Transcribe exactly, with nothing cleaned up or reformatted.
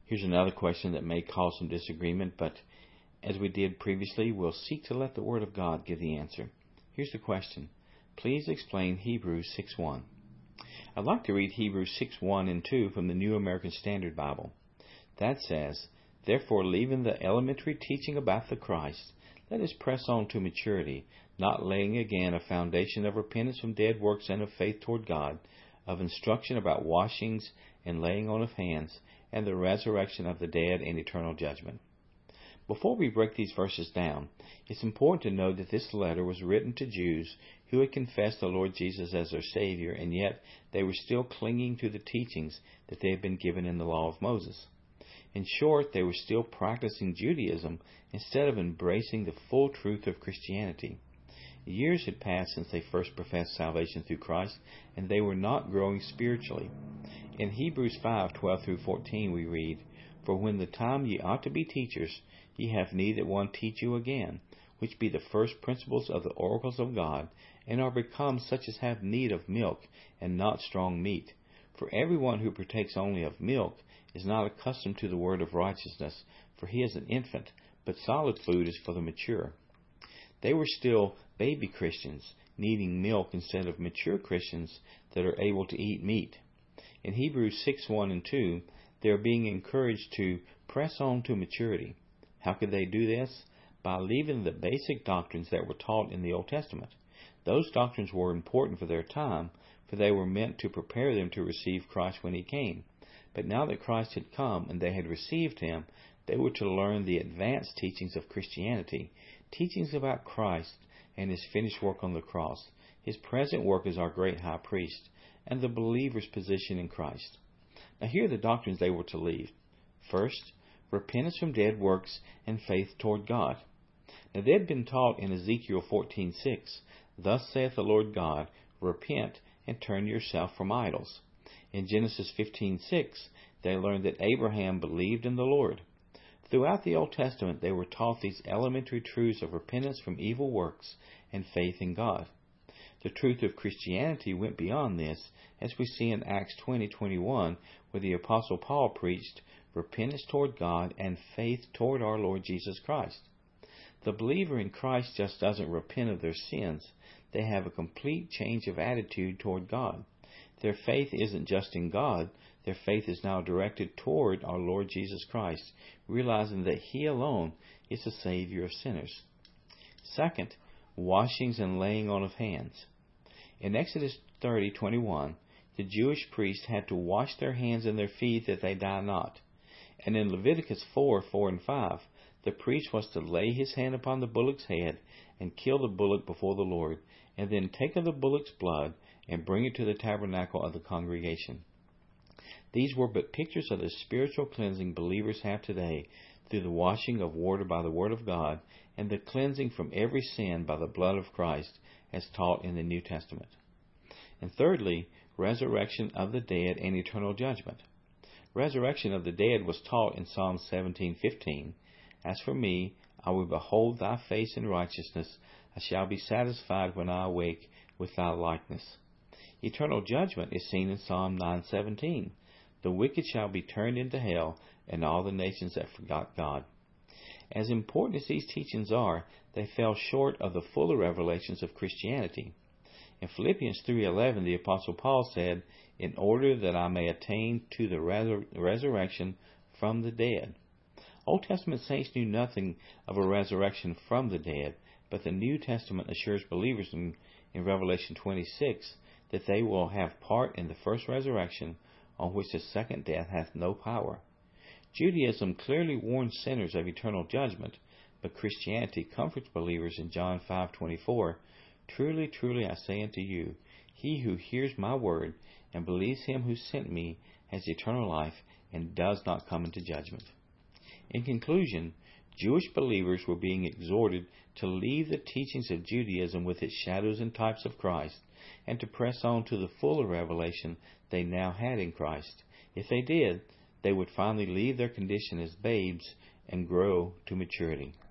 Here's another question that may cause some disagreement, but as we did previously, we'll seek to let the Word of God give the answer. Here's the question. Please explain Hebrews six one. I'd like to read Hebrews six one and two from the New American Standard Bible. That says, "Therefore, leaving the elementary teaching about the Christ, let us press on to maturity, not laying again a foundation of repentance from dead works and of faith toward God, of instruction about washings and laying on of hands, and the resurrection of the dead and eternal judgment." Before we break these verses down, it's important to know that this letter was written to Jews who had confessed the Lord Jesus as their Savior, and yet they were still clinging to the teachings that they had been given in the law of Moses. In short, they were still practicing Judaism instead of embracing the full truth of Christianity. Years had passed since they first professed salvation through Christ, and they were not growing spiritually. In Hebrews five twelve through fourteen we read, "For when the time ye ought to be teachers, ye have need that one teach you again, which be the first principles of the oracles of God, and are become such as have need of milk, and not strong meat. For every one who partakes only of milk is not accustomed to the word of righteousness, for he is an infant, but solid food is for the mature." They were still baby Christians, needing milk instead of mature Christians that are able to eat meat. In Hebrews six one and two, they are being encouraged to press on to maturity. How could they do this? By leaving the basic doctrines that were taught in the Old Testament. Those doctrines were important for their time, for they were meant to prepare them to receive Christ when He came. But now that Christ had come and they had received Him, they were to learn the advanced teachings of Christianity, teachings about Christ and His finished work on the cross, His present work as our great high priest, and the believer's position in Christ. Now here are the doctrines they were to leave. First, repentance from dead works and faith toward God. Now they had been taught in Ezekiel fourteen six, "Thus saith the Lord God, repent and turn yourself from idols." In Genesis fifteen six, they learned that Abraham believed in the Lord. Throughout the Old Testament, they were taught these elementary truths of repentance from evil works and faith in God. The truth of Christianity went beyond this, as we see in Acts twenty twenty-one, where the Apostle Paul preached repentance toward God and faith toward our Lord Jesus Christ. The believer in Christ just doesn't repent of their sins. They have a complete change of attitude toward God. Their faith isn't just in God. Their faith is now directed toward our Lord Jesus Christ, realizing that He alone is the Savior of sinners. Second, washings and laying on of hands. In Exodus thirty twenty-one, the Jewish priests had to wash their hands and their feet that they die not. And in Leviticus four four and five, the priest was to lay his hand upon the bullock's head and kill the bullock before the Lord, and then take of the bullock's blood and bring it to the tabernacle of the congregation. These were but pictures of the spiritual cleansing believers have today through the washing of water by the Word of God and the cleansing from every sin by the blood of Christ as taught in the New Testament. And thirdly, resurrection of the dead and eternal judgment. Resurrection of the dead was taught in Psalm seventeen fifteen. "As for me, I will behold thy face in righteousness. I shall be satisfied when I awake with thy likeness." Eternal judgment is seen in Psalm nine seventeen. "The wicked shall be turned into hell, and all the nations that forgot God." As important as these teachings are, they fell short of the fuller revelations of Christianity. In Philippians three eleven, the Apostle Paul said, "In order that I may attain to the resur- resurrection from the dead." Old Testament saints knew nothing of a resurrection from the dead, but the New Testament assures believers in, in Revelation twenty-six that they will have part in the first resurrection, on which the second death hath no power. Judaism clearly warns sinners of eternal judgment, but Christianity comforts believers in John five twenty-four, "Truly, truly, I say unto you, he who hears my word and believes him who sent me has eternal life and does not come into judgment." In conclusion, Jewish believers were being exhorted to leave the teachings of Judaism with its shadows and types of Christ, and to press on to the fuller revelation they now had in Christ. If they did, they would finally leave their condition as babes and grow to maturity.